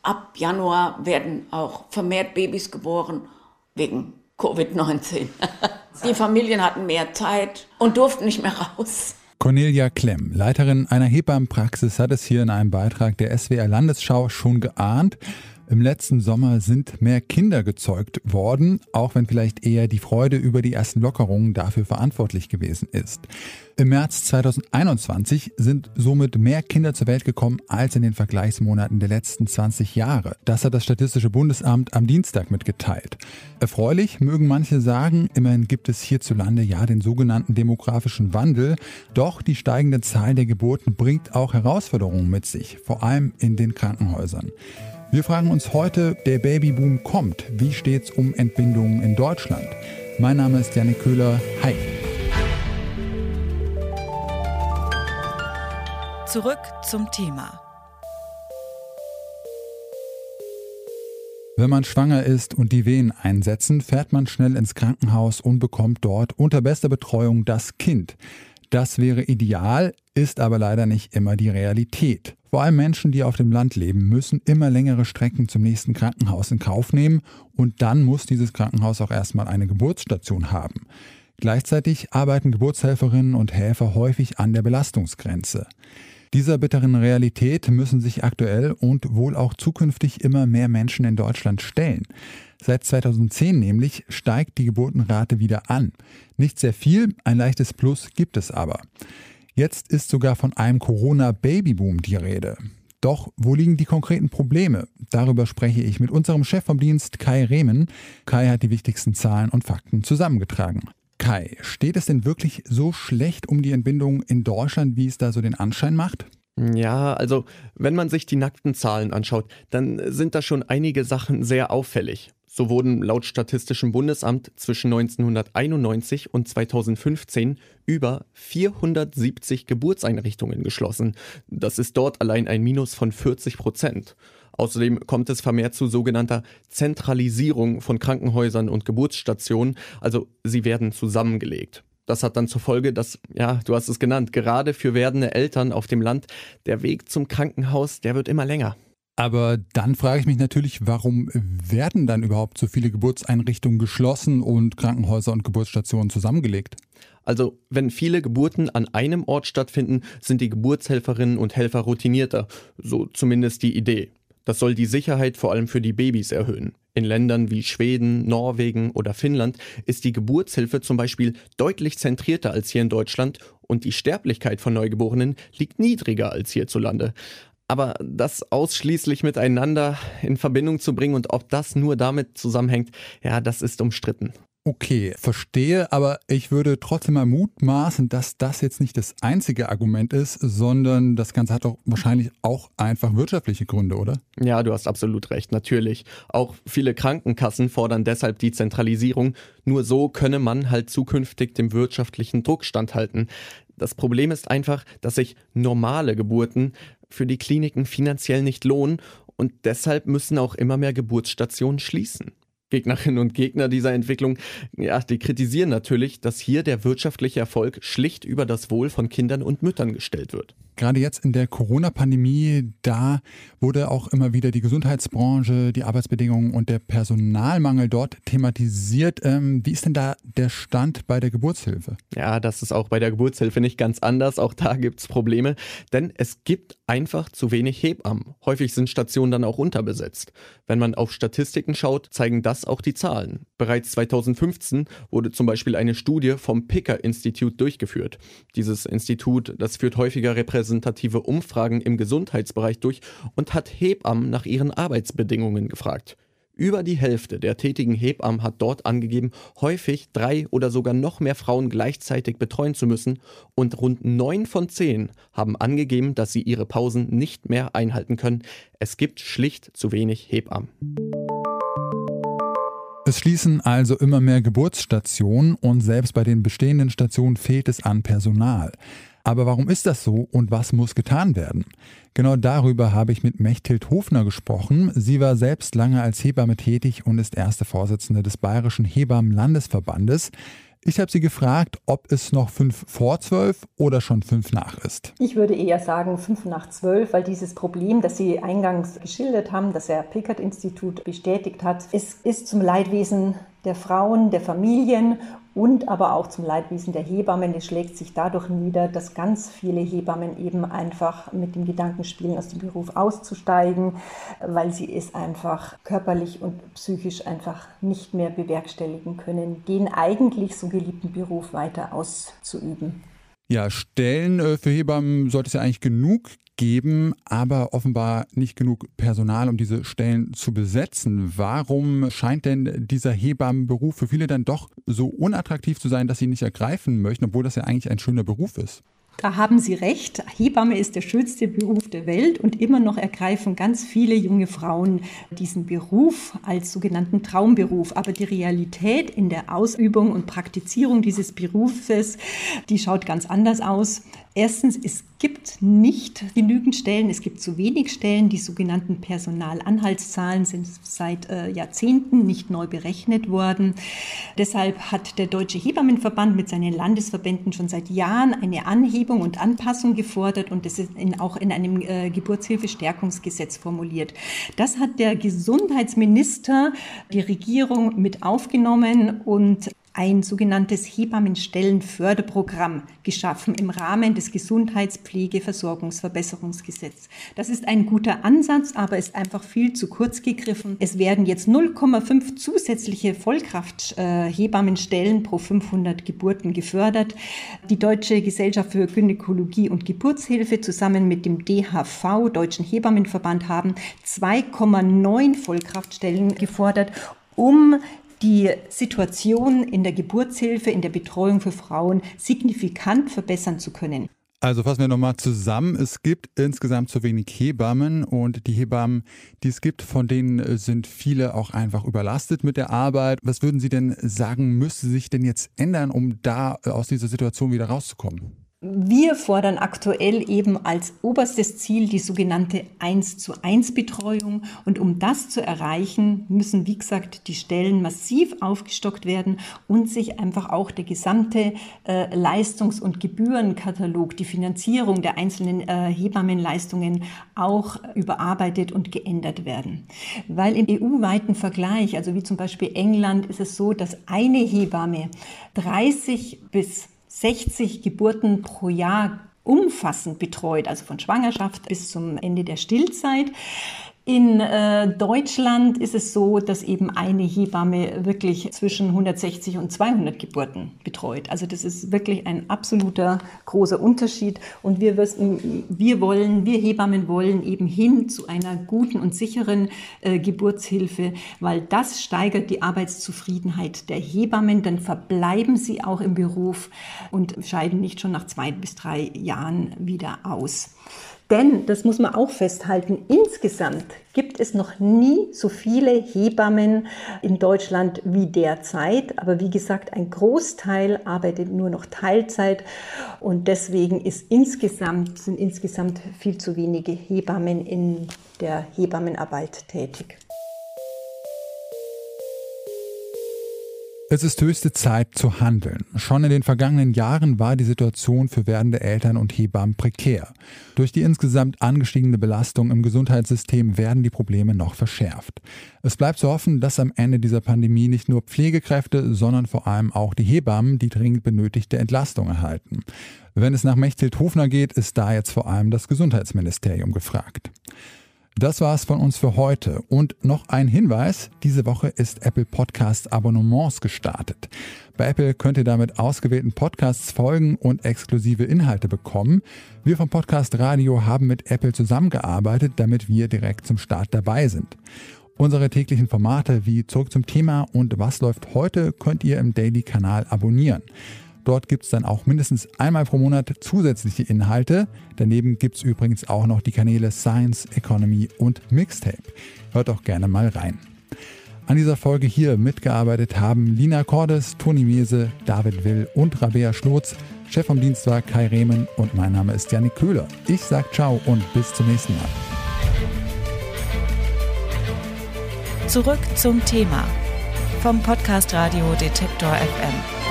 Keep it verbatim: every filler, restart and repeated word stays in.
ab Januar werden auch vermehrt Babys geboren wegen Covid neunzehn. Die Familien hatten mehr Zeit und durften nicht mehr raus. Cornelia Klemm, Leiterin einer Hebammenpraxis, hat es hier in einem Beitrag der S W R Landesschau schon geahnt. Im letzten Sommer sind mehr Kinder gezeugt worden, auch wenn vielleicht eher die Freude über die ersten Lockerungen dafür verantwortlich gewesen ist. Im März zweitausendeinundzwanzig sind somit mehr Kinder zur Welt gekommen als in den Vergleichsmonaten der letzten zwanzig Jahre. Das hat das Statistische Bundesamt am Dienstag mitgeteilt. Erfreulich mögen manche sagen, immerhin gibt es hierzulande ja den sogenannten demografischen Wandel. Doch die steigende Zahl der Geburten bringt auch Herausforderungen mit sich, vor allem in den Krankenhäusern. Wir fragen uns heute, der Babyboom kommt. Wie steht's um Entbindungen in Deutschland? Mein Name ist Jannik Köhler. Hi. Zurück zum Thema. Wenn man schwanger ist und die Wehen einsetzen, fährt man schnell ins Krankenhaus und bekommt dort unter bester Betreuung das Kind. Das wäre ideal, ist aber leider nicht immer die Realität. Vor allem Menschen, die auf dem Land leben, müssen immer längere Strecken zum nächsten Krankenhaus in Kauf nehmen und dann muss dieses Krankenhaus auch erstmal eine Geburtsstation haben. Gleichzeitig arbeiten Geburtshelferinnen und Helfer häufig an der Belastungsgrenze. Dieser bitteren Realität müssen sich aktuell und wohl auch zukünftig immer mehr Menschen in Deutschland stellen. Seit zweitausendzehn nämlich steigt die Geburtenrate wieder an. Nicht sehr viel, ein leichtes Plus gibt es aber. Jetzt ist sogar von einem Corona-Babyboom die Rede. Doch wo liegen die konkreten Probleme? Darüber spreche ich mit unserem Chef vom Dienst, Kai Rehmen. Kai hat die wichtigsten Zahlen und Fakten zusammengetragen. Kai, steht es denn wirklich so schlecht um die Entbindung in Deutschland, wie es da so den Anschein macht? Ja, also wenn man sich die nackten Zahlen anschaut, dann sind da schon einige Sachen sehr auffällig. So wurden laut Statistischem Bundesamt zwischen neunzehnhunderteinundneunzig und zweitausendfünfzehn über vierhundertsiebzig Geburtseinrichtungen geschlossen. Das ist dort allein ein Minus von vierzig Prozent. Außerdem kommt es vermehrt zu sogenannter Zentralisierung von Krankenhäusern und Geburtsstationen, also sie werden zusammengelegt. Das hat dann zur Folge, dass, ja, du hast es genannt, gerade für werdende Eltern auf dem Land, der Weg zum Krankenhaus, der wird immer länger. Aber dann frage ich mich natürlich, warum werden dann überhaupt so viele Geburtseinrichtungen geschlossen und Krankenhäuser und Geburtsstationen zusammengelegt? Also, wenn viele Geburten an einem Ort stattfinden, sind die Geburtshelferinnen und Helfer routinierter. So zumindest die Idee. Das soll die Sicherheit vor allem für die Babys erhöhen. In Ländern wie Schweden, Norwegen oder Finnland ist die Geburtshilfe zum Beispiel deutlich zentrierter als hier in Deutschland und die Sterblichkeit von Neugeborenen liegt niedriger als hierzulande. Aber das ausschließlich miteinander in Verbindung zu bringen und ob das nur damit zusammenhängt, ja, das ist umstritten. Okay, verstehe, aber ich würde trotzdem mal mutmaßen, dass das jetzt nicht das einzige Argument ist, sondern das Ganze hat doch wahrscheinlich auch einfach wirtschaftliche Gründe, oder? Ja, du hast absolut recht, natürlich. Auch viele Krankenkassen fordern deshalb die Zentralisierung. Nur so könne man halt zukünftig dem wirtschaftlichen Druck standhalten. Das Problem ist einfach, dass sich normale Geburten für die Kliniken finanziell nicht lohnen und deshalb müssen auch immer mehr Geburtsstationen schließen. Gegnerinnen und Gegner dieser Entwicklung, ja, die kritisieren natürlich, dass hier der wirtschaftliche Erfolg schlicht über das Wohl von Kindern und Müttern gestellt wird. Gerade jetzt in der Corona-Pandemie, da wurde auch immer wieder die Gesundheitsbranche, die Arbeitsbedingungen und der Personalmangel dort thematisiert. Ähm, wie ist denn da der Stand bei der Geburtshilfe? Ja, das ist auch bei der Geburtshilfe nicht ganz anders. Auch da gibt es Probleme, denn es gibt einfach zu wenig Hebammen. Häufig sind Stationen dann auch unterbesetzt. Wenn man auf Statistiken schaut, zeigen das auch die Zahlen. Bereits zweitausendfünfzehn wurde zum Beispiel eine Studie vom Picker-Institut durchgeführt. Dieses Institut, das führt häufiger repräsentative Umfragen im Gesundheitsbereich durch und hat Hebammen nach ihren Arbeitsbedingungen gefragt. Über die Hälfte der tätigen Hebammen hat dort angegeben, häufig drei oder sogar noch mehr Frauen gleichzeitig betreuen zu müssen und rund neun von zehn haben angegeben, dass sie ihre Pausen nicht mehr einhalten können. Es gibt schlicht zu wenig Hebammen. Es schließen also immer mehr Geburtsstationen und selbst bei den bestehenden Stationen fehlt es an Personal. Aber warum ist das so und was muss getan werden? Genau darüber habe ich mit Mechthild Hofner gesprochen. Sie war selbst lange als Hebamme tätig und ist erste Vorsitzende des Bayerischen Hebammenlandesverbandes. Ich habe sie gefragt, ob es noch fünf vor zwölf oder schon fünf nach ist. Ich würde eher sagen fünf nach zwölf, weil dieses Problem, das Sie eingangs geschildert haben, das Herr Pickert-Institut bestätigt hat, es ist zum Leidwesen der Frauen, der Familien und aber auch zum Leidwesen der Hebammen. Es schlägt sich dadurch nieder, dass ganz viele Hebammen eben einfach mit dem Gedanken spielen, aus dem Beruf auszusteigen, weil sie es einfach körperlich und psychisch einfach nicht mehr bewerkstelligen können, den eigentlich so geliebten Beruf weiter auszuüben. Ja, Stellen für Hebammen sollte es ja eigentlich genug geben, aber offenbar nicht genug Personal, um diese Stellen zu besetzen. Warum scheint denn dieser Hebammenberuf für viele dann doch so unattraktiv zu sein, dass sie ihn nicht ergreifen möchten, obwohl das ja eigentlich ein schöner Beruf ist? Da haben Sie recht. Hebamme ist der schönste Beruf der Welt und immer noch ergreifen ganz viele junge Frauen diesen Beruf als sogenannten Traumberuf. Aber die Realität in der Ausübung und Praktizierung dieses Berufes, die schaut ganz anders aus. Erstens, es gibt nicht genügend Stellen, es gibt zu wenig Stellen. Die sogenannten Personalanhaltszahlen sind seit äh, Jahrzehnten nicht neu berechnet worden. Deshalb hat der Deutsche Hebammenverband mit seinen Landesverbänden schon seit Jahren eine Anhebung und Anpassung gefordert und das ist in, auch in einem äh, Geburtshilfestärkungsgesetz formuliert. Das hat der Gesundheitsminister, die Regierung mit aufgenommen und ein sogenanntes Hebammenstellenförderprogramm geschaffen im Rahmen des Gesundheitspflegeversorgungsverbesserungsgesetzes. Das ist ein guter Ansatz, aber ist einfach viel zu kurz gegriffen. Es werden jetzt null Komma fünf zusätzliche Vollkraft-Hebammenstellen pro fünfhundert Geburten gefördert. Die Deutsche Gesellschaft für Gynäkologie und Geburtshilfe zusammen mit dem D H V, Deutschen Hebammenverband, haben zwei Komma neun Vollkraftstellen gefordert, um die Situation in der Geburtshilfe, in der Betreuung für Frauen signifikant verbessern zu können. Also fassen wir nochmal zusammen. Es gibt insgesamt zu wenig Hebammen und die Hebammen, die es gibt, von denen sind viele auch einfach überlastet mit der Arbeit. Was würden Sie denn sagen, müsste sich denn jetzt ändern, um da aus dieser Situation wieder rauszukommen? Wir fordern aktuell eben als oberstes Ziel die sogenannte eins zu eins Betreuung. Und um das zu erreichen, müssen, wie gesagt, die Stellen massiv aufgestockt werden und sich einfach auch der gesamte äh, Leistungs- und Gebührenkatalog, die Finanzierung der einzelnen äh, Hebammenleistungen auch überarbeitet und geändert werden. Weil im E U-weiten Vergleich, also wie zum Beispiel England, ist es so, dass eine Hebamme dreißig bis sechzig Geburten pro Jahr umfassend betreut, also von Schwangerschaft bis zum Ende der Stillzeit. In äh, Deutschland ist es so, dass eben eine Hebamme wirklich zwischen hundertsechzig und zweihundert Geburten betreut. Also das ist wirklich ein absoluter großer Unterschied. Und wir, wissen, wir wollen, wir Hebammen wollen eben hin zu einer guten und sicheren äh, Geburtshilfe, weil das steigert die Arbeitszufriedenheit der Hebammen. Dann verbleiben sie auch im Beruf und scheiden nicht schon nach zwei bis drei Jahren wieder aus. Denn, das muss man auch festhalten, insgesamt gibt es noch nie so viele Hebammen in Deutschland wie derzeit. Aber wie gesagt, ein Großteil arbeitet nur noch Teilzeit und deswegen ist insgesamt, sind insgesamt viel zu wenige Hebammen in der Hebammenarbeit tätig. Es ist höchste Zeit zu handeln. Schon in den vergangenen Jahren war die Situation für werdende Eltern und Hebammen prekär. Durch die insgesamt angestiegene Belastung im Gesundheitssystem werden die Probleme noch verschärft. Es bleibt zu hoffen, dass am Ende dieser Pandemie nicht nur Pflegekräfte, sondern vor allem auch die Hebammen die dringend benötigte Entlastung erhalten. Wenn es nach Mechthild Hofner geht, ist da jetzt vor allem das Gesundheitsministerium gefragt. Das war's von uns für heute. Und noch ein Hinweis, diese Woche ist Apple Podcast Abonnements gestartet. Bei Apple könnt ihr damit ausgewählten Podcasts folgen und exklusive Inhalte bekommen. Wir vom Podcast Radio haben mit Apple zusammengearbeitet, damit wir direkt zum Start dabei sind. Unsere täglichen Formate wie Zurück zum Thema und Was läuft heute könnt ihr im Daily-Kanal abonnieren. Dort gibt es dann auch mindestens einmal pro Monat zusätzliche Inhalte. Daneben gibt es übrigens auch noch die Kanäle Science, Economy und Mixtape. Hört auch gerne mal rein. An dieser Folge hier mitgearbeitet haben Lina Cordes, Toni Mese, David Will und Rabea Schlotz. Chef vom Dienst war Kai Rehmen und mein Name ist Jannik Köhler. Ich sag ciao und bis zum nächsten Mal. Zurück zum Thema vom Podcast Radio Detektor F M.